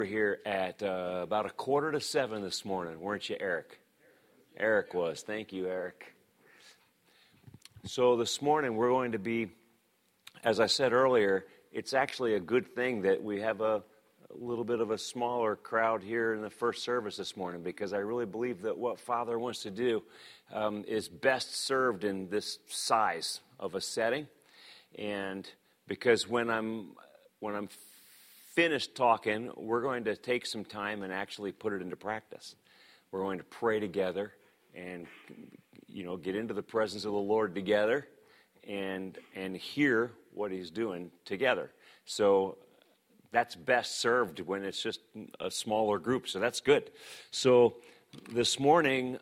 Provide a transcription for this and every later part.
We're here at about 6:45 this morning, weren't you, Eric? Eric was. Thank you, Eric. So this morning we're going to be, as I said earlier, it's actually a good thing that we have a little bit of a smaller crowd here in the first service this morning, because I really believe that what Father wants to do is best served in this size of a setting. And because when I'm finished talking, we're going to take some time and actually put it into practice. We're going to pray together and, get into the presence of the Lord together and hear what He's doing together. So that's best served when it's just a smaller group. So that's good. So this morning,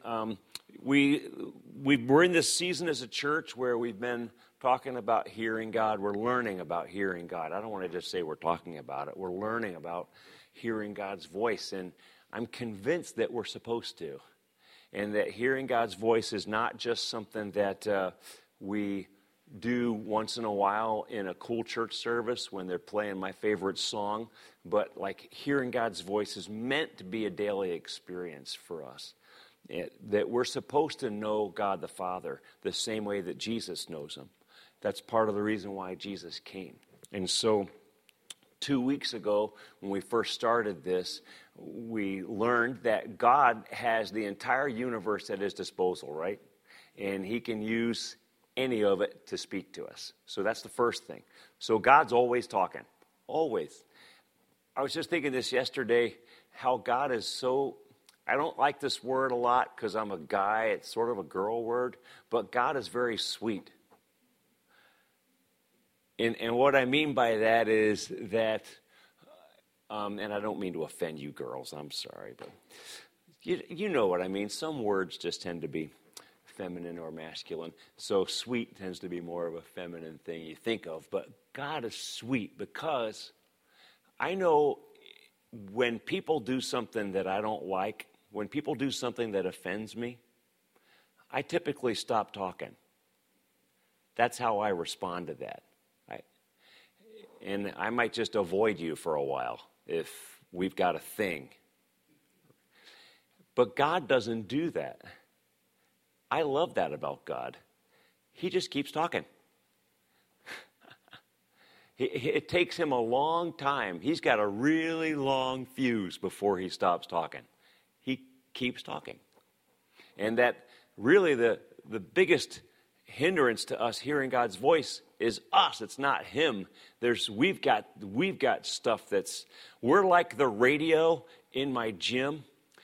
we're in this season as a church where we've been talking about hearing God. We're learning about hearing God. I don't want to just say we're talking about it. We're learning about hearing God's voice. And I'm convinced that we're supposed to. And that hearing God's voice is not just something that we do once in a while in a cool church service when they're playing my favorite song. But like hearing God's voice is meant to be a daily experience for us. That we're supposed to know God the Father the same way that Jesus knows Him. That's part of the reason why Jesus came. And so 2 weeks ago, when we first started this, we learned that God has the entire universe at His disposal, right? And He can use any of it to speak to us. So that's the first thing. So God's always talking. Always. I was just thinking this yesterday, how God is so... I don't like this word a lot because I'm a guy. It's sort of a girl word. But God is very sweet. And what I mean by that is that, and I don't mean to offend you girls, I'm sorry, but you know what I mean. Some words just tend to be feminine or masculine. So sweet tends to be more of a feminine thing you think of. But God is sweet because I know when people do something that I don't like, when people do something that offends me, I typically stop talking. That's how I respond to that. And I might just avoid you for a while if we've got a thing. But God doesn't do that. I love that about God. He just keeps talking. It takes Him a long time. He's got a really long fuse before He stops talking. He keeps talking. And that really the biggest hindrance to us hearing God's voice is us. It's not Him. We've got stuff we're like the radio in my gym.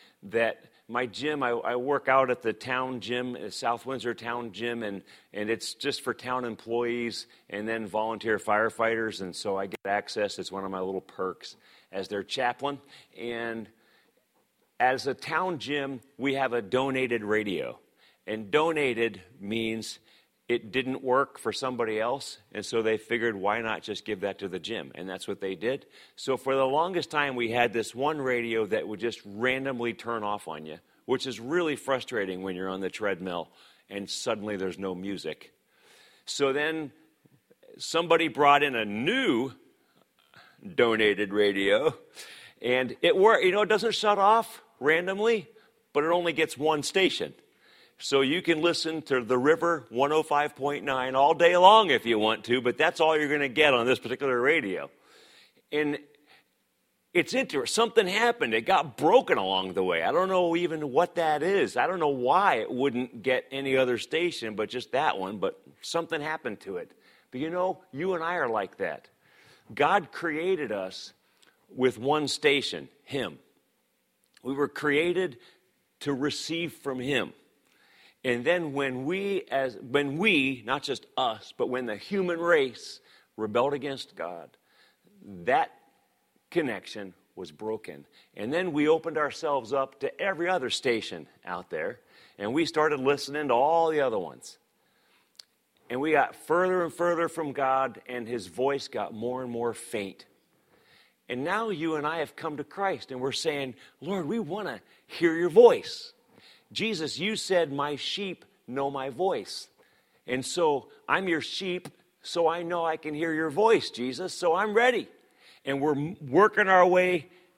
I work out at the town gym, South Windsor Town Gym, and it's just for town employees and then volunteer firefighters, and so I get access. It's one of my little perks as their chaplain. And as a town gym, we have a donated radio. And donated means it didn't work for somebody else, and so they figured, why not just give that to the gym? And that's what they did. So for the longest time, we had this one radio that would just randomly turn off on you, which is really frustrating when you're on the treadmill and suddenly there's no music. So then somebody brought in a new donated radio, and it worked. It doesn't shut off randomly, but it only gets one station. So you can listen to the River 105.9 all day long if you want to, but that's all you're going to get on this particular radio. And it's interesting. Something happened. It got broken along the way. I don't know even what that is. I don't know why it wouldn't get any other station but just that one, but something happened to it. But you and I are like that. God created us with one station, Him. We were created to receive from Him. And then when we, not just us, but when the human race rebelled against God, that connection was broken. And then we opened ourselves up to every other station out there, and we started listening to all the other ones. And we got further and further from God, and His voice got more and more faint. And now you and I have come to Christ, and we're saying, Lord, we want to hear your voice. Jesus, you said, my sheep know my voice. And so I'm your sheep, so I know I can hear your voice, Jesus, so I'm ready. And we're working our way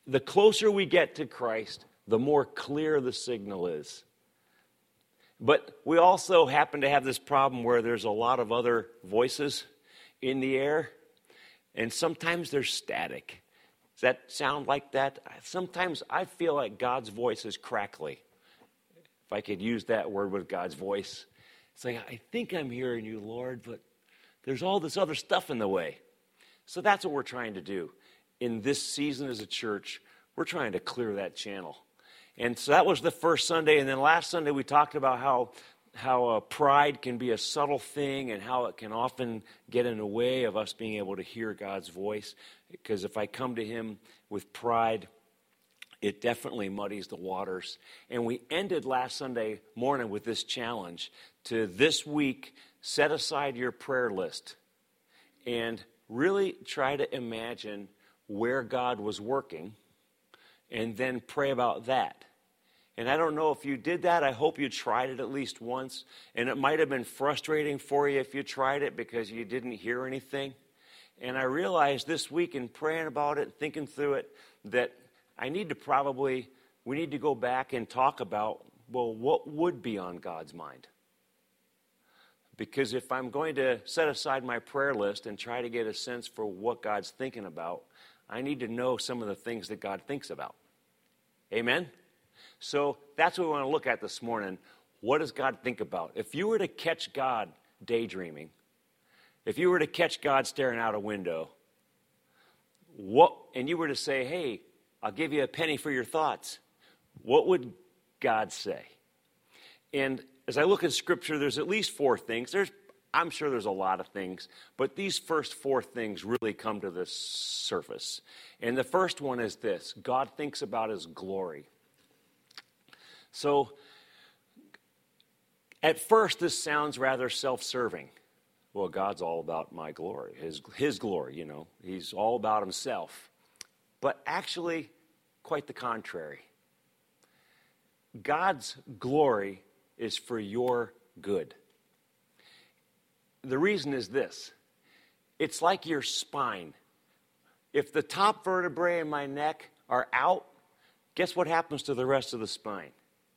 the closer we get to Christ, the more clear the signal is. But we also happen to have this problem where there's a lot of other voices in the air, and sometimes they're static. Does that sound like that? Sometimes I feel like God's voice is crackly, if I could use that word with God's voice. It's like, I think I'm hearing you, Lord, but there's all this other stuff in the way. So that's what we're trying to do. In this season as a church, we're trying to clear that channel. And so that was the first Sunday. And then last Sunday we talked about how pride can be a subtle thing and how it can often get in the way of us being able to hear God's voice. Because if I come to him with pride, it definitely muddies the waters. And we ended last Sunday morning with this challenge to this week set aside your prayer list and really try to imagine where God was working and then pray about that. And I don't know if you did that. I hope you tried it at least once. And it might have been frustrating for you if you tried it because you didn't hear anything. And I realized this week in praying about it, thinking through it, that we need to go back and talk about, well, what would be on God's mind? Because if I'm going to set aside my prayer list and try to get a sense for what God's thinking about, I need to know some of the things that God thinks about. Amen? So that's what we want to look at this morning. What does God think about? If you were to catch God daydreaming, if you were to catch God staring out a window, and you were to say, hey, I'll give you a penny for your thoughts, what would God say? And as I look at Scripture, there's at least 4 things. I'm sure there's a lot of things, but these first 4 things really come to the surface. And the first one is this: God thinks about his glory. So, at first, this sounds rather self-serving. Well, God's all about my glory, his glory, you know. He's all about himself. But actually, quite the contrary. God's glory is for your good. The reason is this. It's like your spine. If the top vertebrae in my neck are out, guess what happens to the rest of the spine?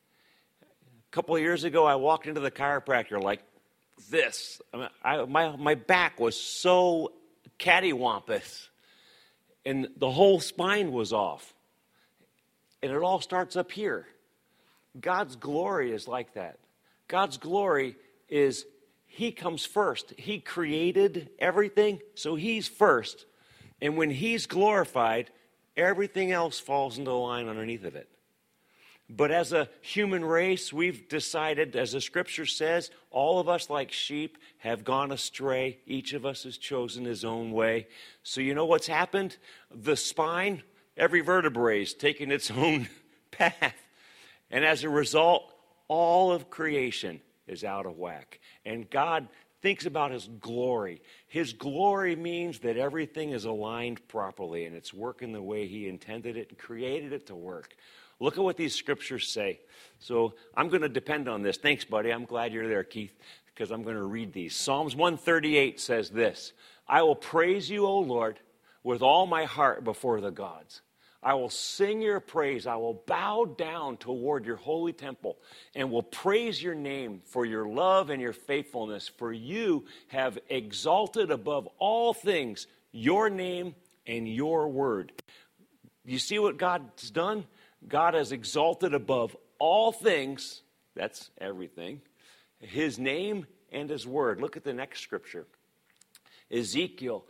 A couple of years ago, I walked into the chiropractor like this. My back was so cattywampus, and the whole spine was off. And it all starts up here. God's glory is like that. God's glory is he comes first. He created everything, so he's first. And when he's glorified, everything else falls into line underneath of it. But as a human race, we've decided, as the Scripture says, all of us like sheep have gone astray. Each of us has chosen his own way. So you know what's happened? The spine, every vertebrae is taking its own path. And as a result, all of creation is out of whack. And God thinks about his glory. His glory means that everything is aligned properly and it's working the way he intended it and created it to work. Look at what these scriptures say. So I'm going to depend on this. Thanks, buddy. I'm glad you're there, Keith, because I'm going to read these. Psalms 138 says this: I will praise you, O Lord, with all my heart before the gods. I will sing your praise. I will bow down toward your holy temple and will praise your name for your love and your faithfulness. For you have exalted above all things your name and your word. You see what God's done? God has exalted above all things, that's everything, his name and his word. Look at the next scripture. Ezekiel.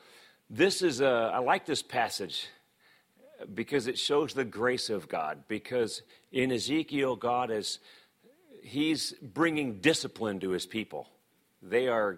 I like this passage because it shows the grace of God. Because in Ezekiel, he's bringing discipline to his people. They are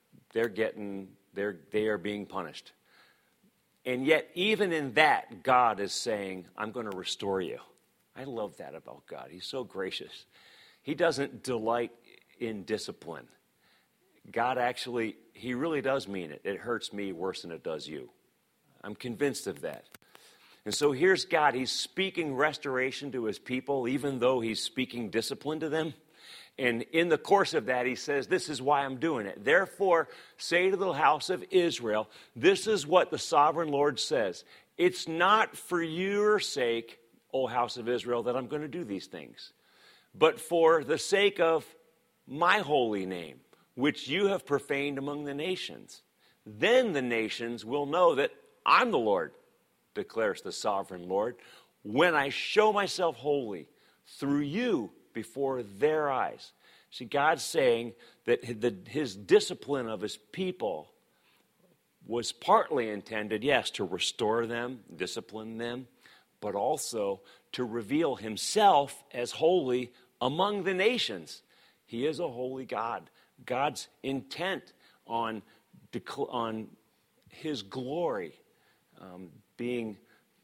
being punished. And yet, even in that, God is saying, I'm going to restore you. I love that about God. He's so gracious. He doesn't delight in discipline. God actually, he really does mean it. It hurts me worse than it does you. I'm convinced of that. And so here's God. He's speaking restoration to his people, even though he's speaking discipline to them. And in the course of that, he says, this is why I'm doing it. Therefore, say to the house of Israel, this is what the sovereign Lord says. It's not for your sake, O house of Israel, that I'm going to do these things, but for the sake of my holy name, which you have profaned among the nations. Then the nations will know that I'm the Lord, declares the sovereign Lord, when I show myself holy through you before their eyes. See, God's saying that his discipline of his people was partly intended, yes, to restore them, discipline them, but also to reveal himself as holy among the nations. He is a holy God. God's intent on his glory being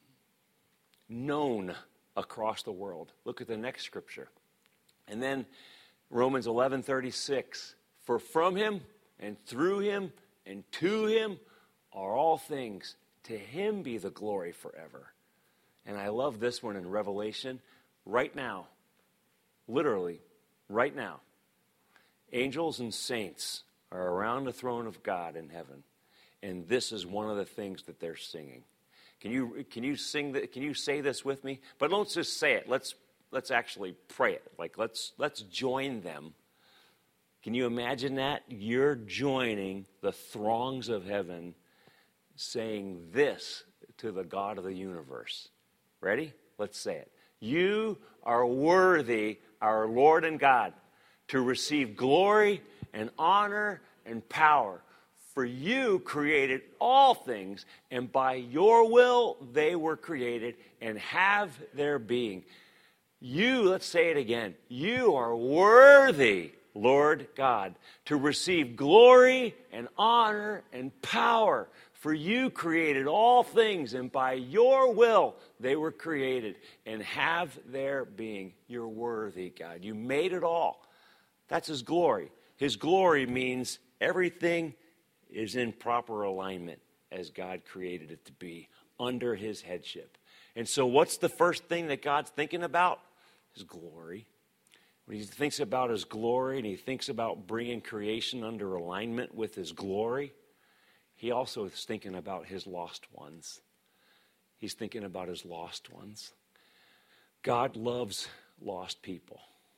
known across the world. Look at the next scripture. And then Romans 11:36, for from him and through him and to him are all things. To him be the glory forever. And I love this one in Revelation. Right now, literally, right now, angels and saints are around the throne of God in heaven. And this is one of the things that they're singing. Can you sing that? Can you say this with me? But don't just say it. Let's actually pray it. Like let's join them. Can you imagine that? You're joining the throngs of heaven saying this to the God of the universe. Ready? Let's say it. You are worthy, our Lord and God, to receive glory and honor and power. For you created all things, and by your will they were created and have their being. You, let's say it again, you are worthy, Lord God, to receive glory and honor and power. For you created all things, and by your will they were created and have their being. You're worthy, God. You made it all. That's his glory. His glory means everything is in proper alignment as God created it to be, under his headship. And so what's the first thing that God's thinking about? His glory. When he thinks about his glory and he thinks about bringing creation under alignment with his glory, he also is thinking about his lost ones. He's thinking about his lost ones. God loves lost people.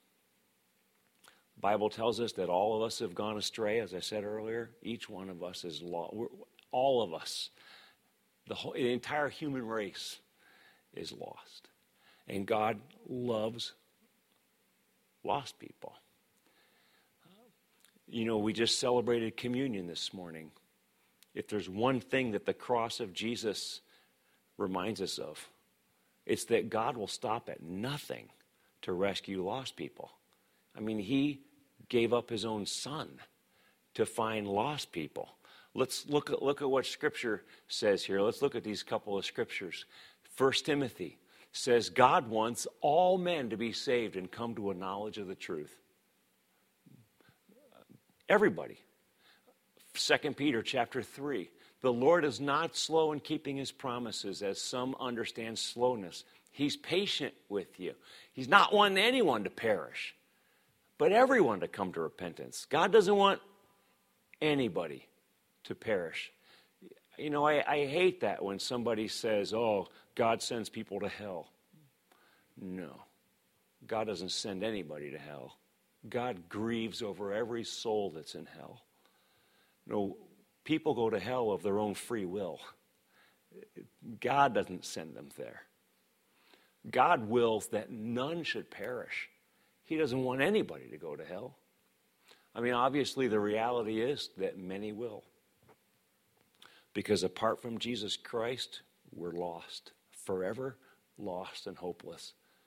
The Bible tells us that all of us have gone astray, as I said earlier. Each one of us is lost. All of us, the entire human race is lost. And God loves lost people. You know, we just celebrated communion this morning. If there's one thing that the cross of Jesus reminds us of, it's that God will stop at nothing to rescue lost people. I mean, he gave up his own son to find lost people. Let's look at what Scripture says here. Let's look at these couple of scriptures. 1 Timothy says, God wants all men to be saved and come to a knowledge of the truth. Everybody. 2 Peter chapter 3, the Lord is not slow in keeping his promises, as some understand slowness. He's patient with you. He's not wanting anyone to perish, but everyone to come to repentance. God doesn't want anybody to perish. You know, I hate that when somebody says, oh, God sends people to hell. No, God doesn't send anybody to hell. God grieves over every soul that's in hell. No, people go to hell of their own free will. God doesn't send them there. God wills that none should perish. He doesn't want anybody to go to hell. I mean, obviously the reality is that many will. Because apart from Jesus Christ, we're lost. Forever lost and hopeless.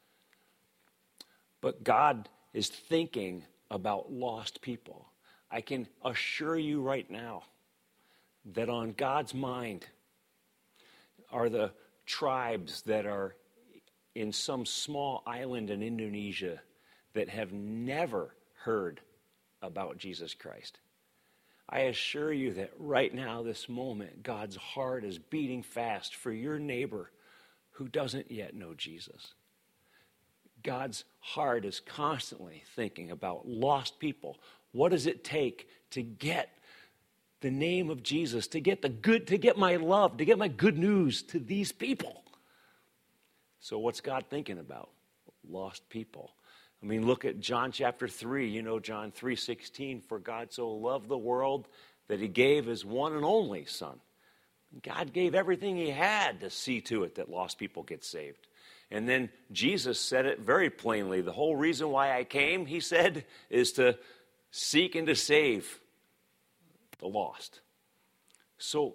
But God is thinking about lost people. I can assure you right now that on God's mind are the tribes that are in some small island in Indonesia that have never heard about Jesus Christ. I assure you that right now, this moment, God's heart is beating fast for your neighbor who doesn't yet know Jesus. God's heart is constantly thinking about lost people. What does it take to get the name of Jesus, to get my love, to get my good news to these people. So what's God thinking about? Lost people. I mean, look at John chapter 3. You know, John 3:16, for God so loved the world that he gave his one and only son. God gave everything he had to see to it that lost people get saved. And then Jesus said it very plainly. The whole reason why I came, he said, is to seek and to save the lost. So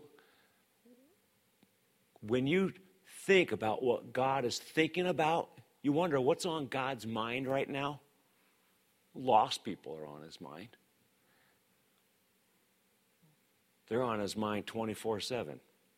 when you think about what God is thinking about, you wonder what's on God's mind right now? Lost people are on his mind. They're on his mind 24/7.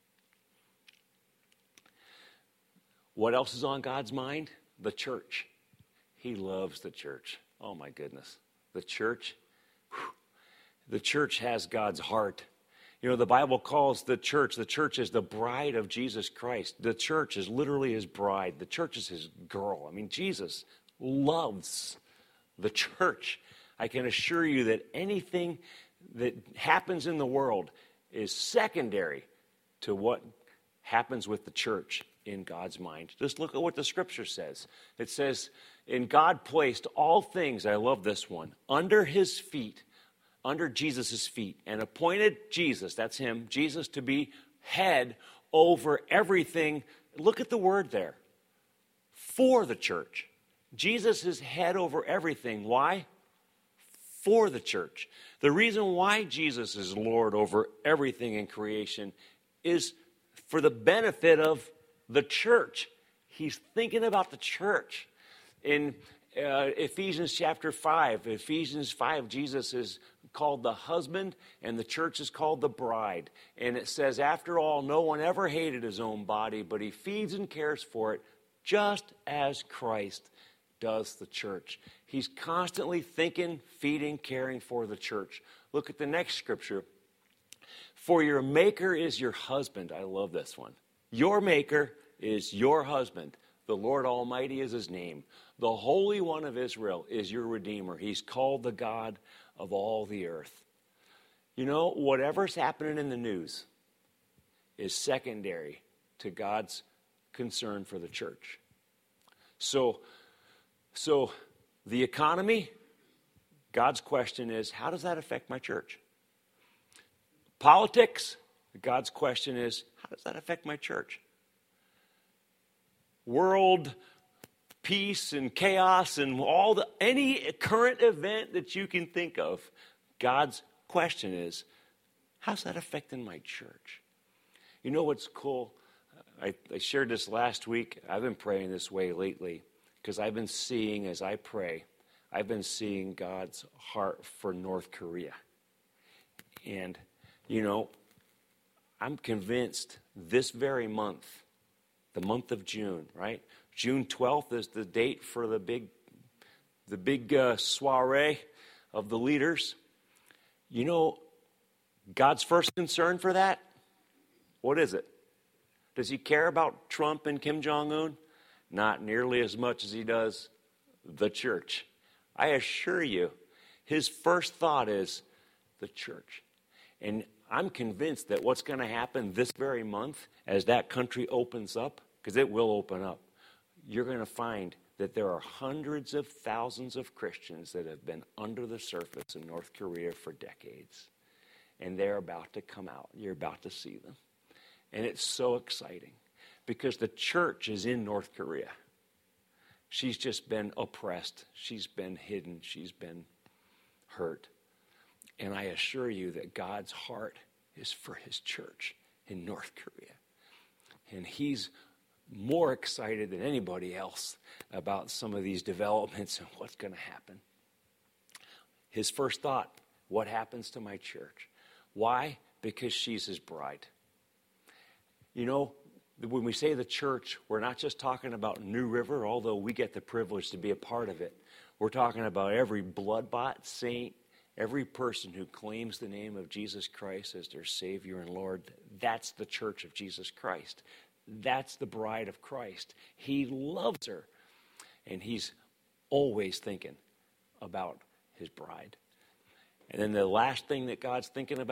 What else is on God's mind? The church. He loves the church. Oh my goodness. The church. The church has God's heart. You know, the Bible calls the church is the bride of Jesus Christ. The church is literally his bride. The church is his girl. I mean, Jesus loves the church. I can assure you that anything that happens in the world is secondary to what happens with the church in God's mind. Just look at what the scripture says. It says, and God placed all things, I love this one, under his feet, under Jesus' feet, and appointed Jesus, that's him, Jesus, to be head over everything. Look at the word there. For the church. Jesus is head over everything. Why? For the church. The reason why Jesus is Lord over everything in creation is for the benefit of the church. He's thinking about the church. In Ephesians chapter 5, Jesus is called the husband and the church is called the bride. And it says, after all, no one ever hated his own body, but he feeds and cares for it just as Christ does the church. He's constantly thinking, feeding, caring for the church. Look at the next scripture. For your maker is your husband. I love this one. Your maker is your husband. The Lord Almighty is his name. The Holy One of Israel is your Redeemer. He's called the God of all the earth. You know, whatever's happening in the news is secondary to God's concern for the church. So the economy, God's question is, how does that affect my church? Politics, God's question is, how does that affect my church? World peace and chaos and any current event that you can think of, God's question is, how's that affecting my church? You know what's cool? I shared this last week. I've been praying this way lately because I've been seeing, as I pray, I've been seeing God's heart for North Korea. And, you know, I'm convinced this very month, the month of June, right? June 12th is the date for the big soiree of the leaders. You know, God's first concern for that, what is it? Does he care about Trump and Kim Jong-un? Not nearly as much as he does the church. I assure you, his first thought is the church. And I'm convinced that what's going to happen this very month as that country opens up, because it will open up, you're going to find that there are hundreds of thousands of Christians that have been under the surface in North Korea for decades. And they're about to come out. You're about to see them. And it's so exciting because the church is in North Korea. She's just been oppressed. She's been hidden. She's been hurt. And I assure you that God's heart is for his church in North Korea. And he's more excited than anybody else about some of these developments and what's going to happen. His first thought, what happens to my church? Why? Because she's his bride. You know, when we say the church, we're not just talking about New River, although we get the privilege to be a part of it. We're talking about every blood-bought saint, every person who claims the name of Jesus Christ as their Savior and Lord. That's the church of Jesus Christ. That's the bride of Christ. He loves her. And he's always thinking about his bride. And then the last thing that God's thinking about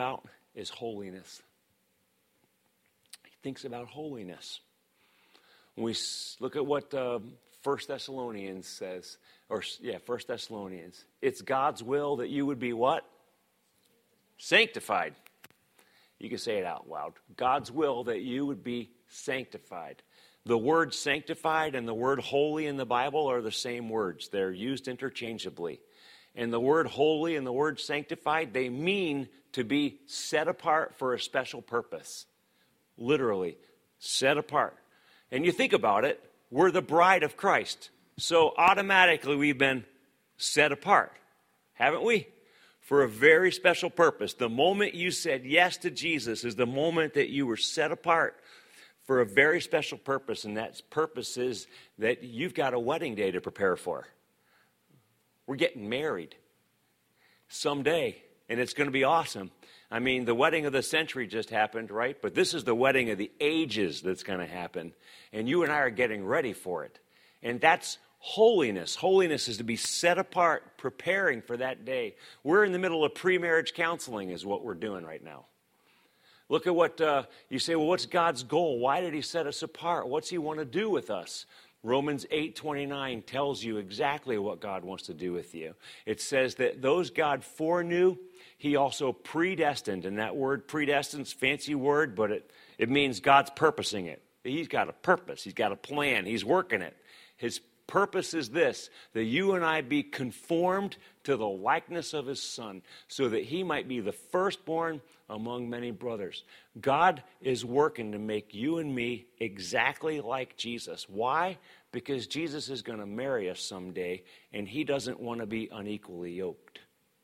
is holiness. He thinks about holiness. When we look at what 1 Thessalonians says, 1 Thessalonians, it's God's will that you would be what? Sanctified. You can say it out loud. God's will that you would be sanctified. The word sanctified and the word holy in the Bible are the same words. They're used interchangeably. And the word holy and the word sanctified, they mean to be set apart for a special purpose. Literally, set apart. And you think about it, we're the bride of Christ. So automatically we've been set apart, haven't we? For a very special purpose. The moment you said yes to Jesus is the moment that you were set apart for a very special purpose. And that purpose is that you've got a wedding day to prepare for. We're getting married someday, and it's going to be awesome. I mean, the wedding of the century just happened, right? But this is the wedding of the ages that's going to happen. And you and I are getting ready for it. And that's holiness. Holiness is to be set apart, preparing for that day. We're in the middle of pre-marriage counseling is what we're doing right now. Look at what, you say, well, what's God's goal? Why did he set us apart? What's he want to do with us? Romans 8:29 tells you exactly what God wants to do with you. It says that those God foreknew, he also predestined. And that word predestined is a fancy word, but it means God's purposing it. He's got a purpose. He's got a plan. He's working it. His purpose is this, that you and I be conformed to the likeness of his Son, so that he might be the firstborn among many brothers. God is working to make you and me exactly like Jesus. Why? Because Jesus is going to marry us someday, and he doesn't want to be unequally yoked.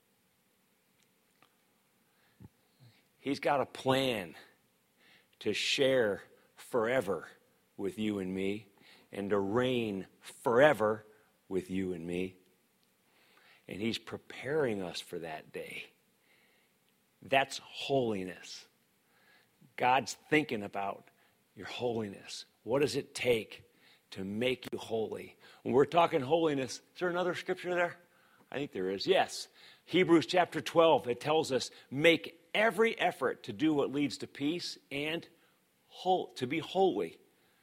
He's got a plan to share forever with you and me, and to reign forever with you and me. And he's preparing us for that day. That's holiness. God's thinking about your holiness. What does it take to make you holy? When we're talking holiness, is there another scripture there? I think there is. Yes. Hebrews chapter 12, it tells us, make every effort to do what leads to peace and to be holy.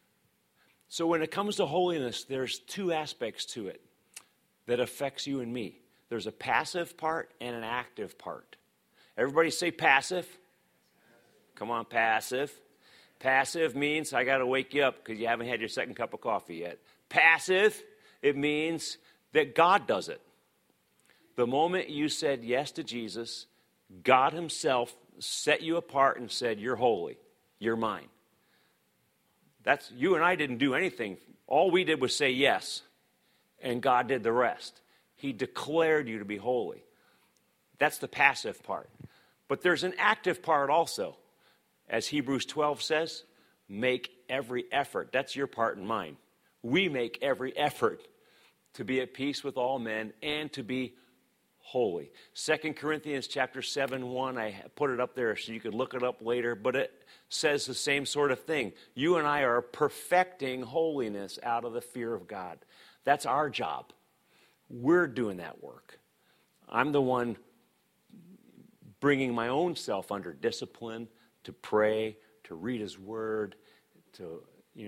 So when it comes to holiness, there's two aspects to it that affects you and me. There's a passive part and an active part. Everybody say passive. Come on, passive. Passive means I got to wake you up because you haven't had your second cup of coffee yet. Passive, it means that God does it. The moment you said yes to Jesus, God himself set you apart and said, you're holy, you're mine. That's, you and I didn't do anything. All we did was say yes, and God did the rest. He declared you to be holy. That's the passive part. But there's an active part also. As Hebrews 12 says, make every effort. That's your part and mine. We make every effort to be at peace with all men and to be holy. 2 Corinthians chapter 7:1, I put it up there so you could look it up later, but it says the same sort of thing. You and I are perfecting holiness out of the fear of God. That's our job. We're doing that work. I'm the one bringing my own self under discipline to pray, to read his word, to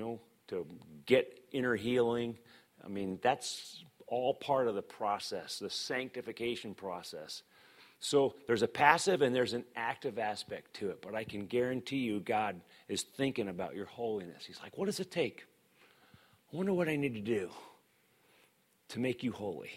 get inner healing. I mean, that's all part of the process, the sanctification process. So there's a passive and there's an active aspect to it. But I can guarantee you God is thinking about your holiness. He's like, what does it take? I wonder what I need to do to make you holy,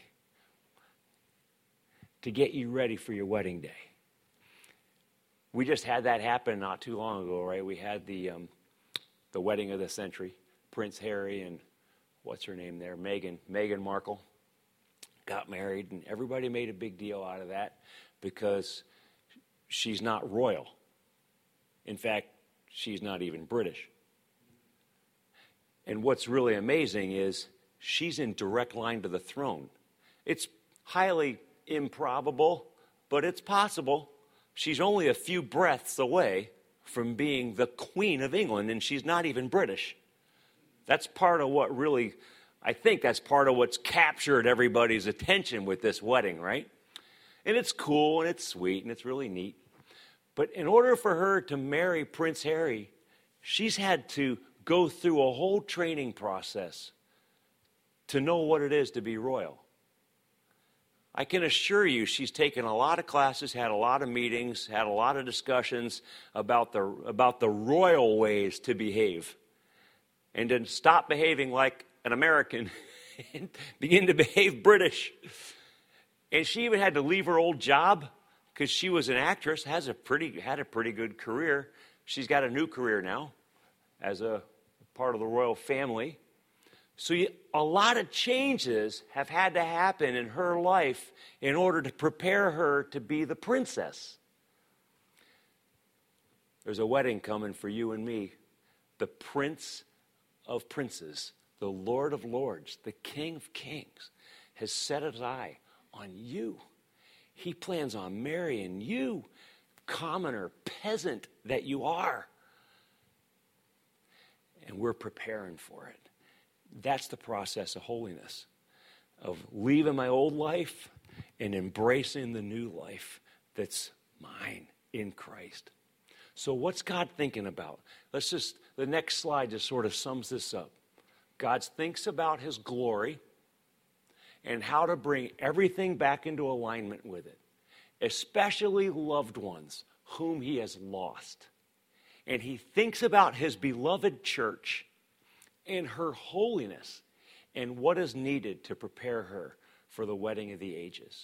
to get you ready for your wedding day. We just had that happen not too long ago, right? We had the wedding of the century. Prince Harry and what's her name there? Meghan Markle got married, and everybody made a big deal out of that because she's not royal. In fact, she's not even British. And what's really amazing is she's in direct line to the throne. It's highly improbable, but it's possible. She's only a few breaths away from being the Queen of England, and she's not even British. That's part of what really, I think that's part of what's captured everybody's attention with this wedding, right? And it's cool and it's sweet and it's really neat. But in order for her to marry Prince Harry, she's had to go through a whole training process to know what it is to be royal. I can assure you she's taken a lot of classes, had a lot of meetings, had a lot of discussions about the royal ways to behave. And to stop behaving like an American and begin to behave British. And she even had to leave her old job because she was an actress, had a pretty good career. She's got a new career now as a part of the royal family. So a lot of changes have had to happen in her life in order to prepare her to be the princess. There's a wedding coming for you and me. The Prince of Princes, the Lord of Lords, the King of Kings, has set his eye on you. He plans on marrying you, commoner, peasant that you are. And we're preparing for it. That's the process of holiness, of leaving my old life and embracing the new life that's mine in Christ. So what's God thinking about? The next slide just sort of sums this up. God thinks about his glory and how to bring everything back into alignment with it, especially loved ones whom he has lost. And he thinks about his beloved church and her holiness and what is needed to prepare her for the wedding of the ages.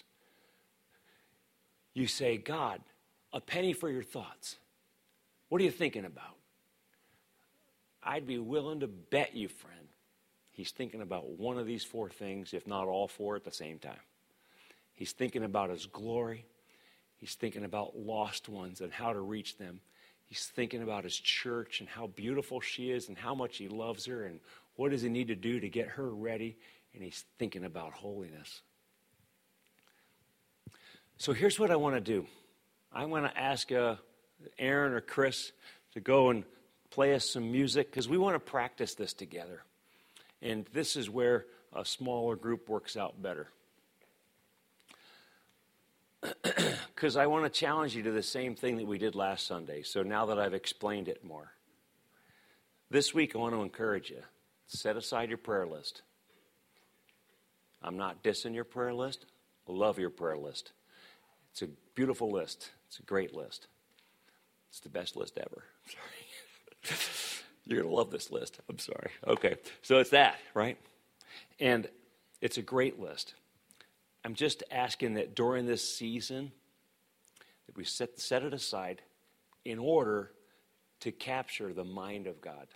You say, God, a penny for your thoughts. What are you thinking about? I'd be willing to bet you, friend, he's thinking about one of these four things, if not all four at the same time. He's thinking about his glory. He's thinking about lost ones and how to reach them. He's thinking about his church and how beautiful she is and how much he loves her and what does he need to do to get her ready. And he's thinking about holiness. So here's what I want to do. I want to ask Aaron or Chris to go and play us some music because we want to practice this together. And this is where a smaller group works out better. Because I want to challenge you to the same thing that we did last Sunday. So now that I've explained it more. This week I want to encourage you. Set aside your prayer list. I'm not dissing your prayer list. I love your prayer list. It's a beautiful list. It's a great list. It's the best list ever. Sorry. You're going to love this list. I'm sorry. Okay. So it's that, right? And it's a great list. I'm just asking that during this season that we set it aside in order to capture the mind of God.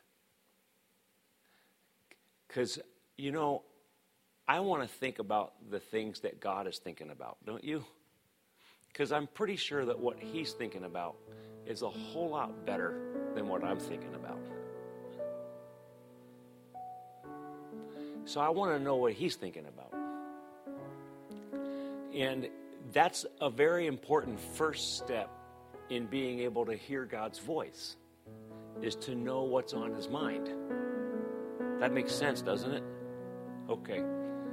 Because, I want to think about the things that God is thinking about, don't you? Because I'm pretty sure that what he's thinking about is a whole lot better than what I'm thinking about. So I want to know what he's thinking about. And that's a very important first step in being able to hear God's voice, is to know what's on his mind. That makes sense, doesn't it? Okay.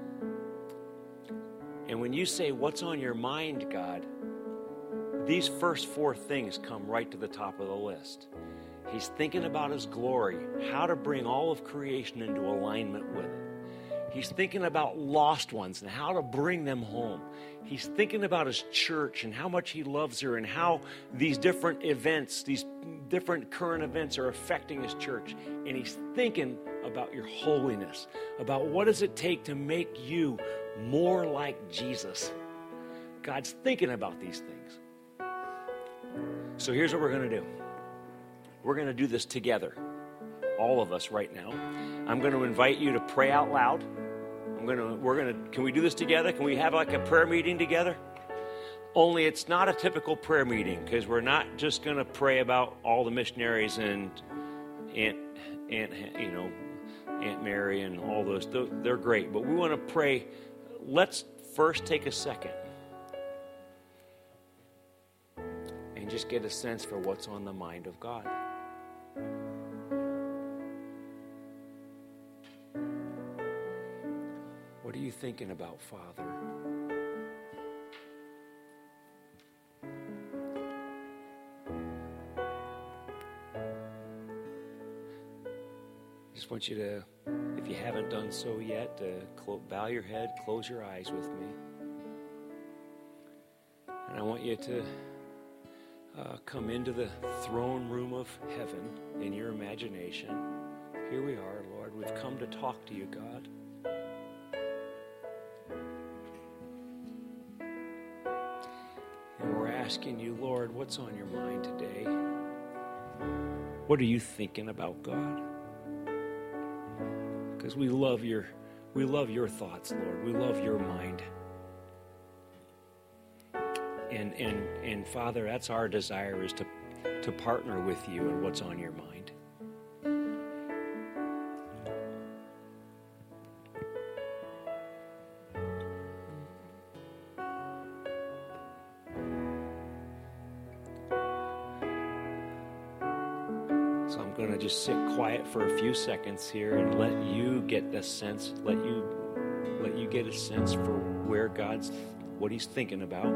And when you say, what's on your mind, God, these first four things come right to the top of the list. He's thinking about his glory, how to bring all of creation into alignment with it. He's thinking about lost ones and how to bring them home. He's thinking about his church and how much he loves her and how these different events, these different current events are affecting his church. And he's thinking about your holiness, about what does it take to make you more like Jesus. God's thinking about these things. So here's what we're going to do. We're going to do this together, all of us right now. I'm going to invite you to pray out loud. Can we do this together? Can we have like a prayer meeting together? Only it's not a typical prayer meeting because we're not just going to pray about all the missionaries and Aunt Mary and all those. They're great, but we want to pray. Let's first take a second and just get a sense for what's on the mind of God. What are you thinking about, Father? just want you to, if you haven't done so yet, to bow your head, close your eyes with me. And I want you to come into the throne room of heaven in your imagination. Here we are, Lord. We've come to talk to you, God. And we're asking you, Lord, what's on your mind today? What are you thinking about, God? Because we love your thoughts, Lord. We love your mind. And Father, that's our desire, is to partner with you in what's on your mind. So I'm going to just sit quiet for a few seconds here and let you get a sense, let you get a sense for where what he's thinking about.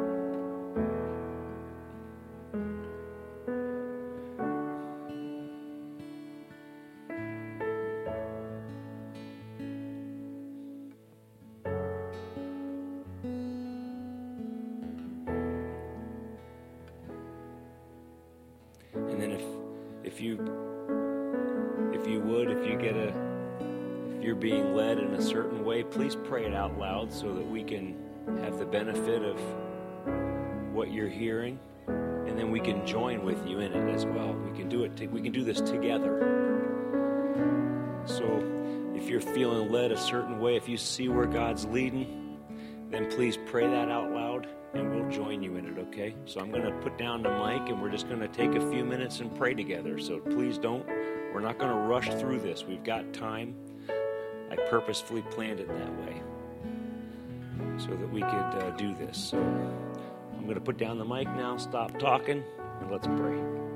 And then if you're being led in a certain way, please pray it out loud so that we can have the benefit of what you're hearing, and then we can join with you in it as well. We can do it. We can do this together. So if you're feeling led a certain way, if you see where God's leading, then please pray that out loud, and we'll join you in it, okay? So I'm going to put down the mic, and we're just going to take a few minutes and pray together. So please we're not going to rush through this. We've got time. I purposefully planned it that way so that we could do this. So I'm going to put down the mic now, stop talking, and let's pray.